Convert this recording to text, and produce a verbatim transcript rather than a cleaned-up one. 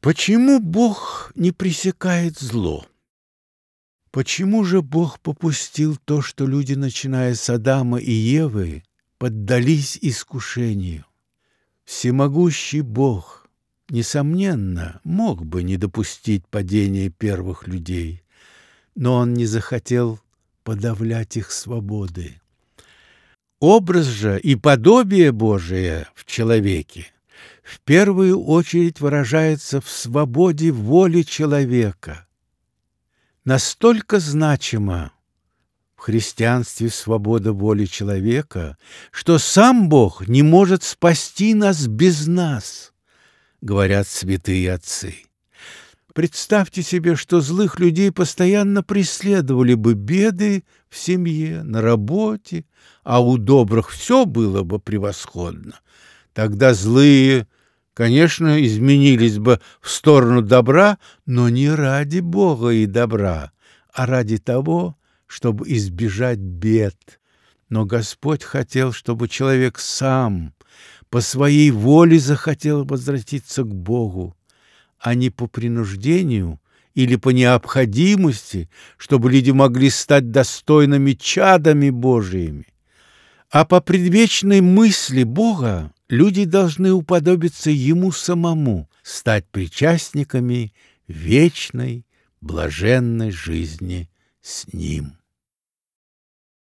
Почему Бог не пресекает зло? Почему же Бог попустил то, что люди, начиная с Адама и Евы, поддались искушению? Всемогущий Бог, несомненно, мог бы не допустить падения первых людей, но Он не захотел подавлять их свободы. Образ же и подобие Божие в человеке в первую очередь выражается в свободе воли человека. Настолько значима в христианстве свобода воли человека, что сам Бог не может спасти нас без нас, говорят святые отцы. Представьте себе, что злых людей постоянно преследовали бы беды в семье, на работе, а у добрых все было бы превосходно. Тогда злые, конечно, изменились бы в сторону добра, но не ради Бога и добра, а ради того, чтобы избежать бед. Но Господь хотел, чтобы человек сам по своей воле захотел возвратиться к Богу, а не по принуждению или по необходимости, чтобы люди могли стать достойными чадами Божиими. А по предвечной мысли Бога люди должны уподобиться Ему самому, стать причастниками вечной, блаженной жизни с Ним.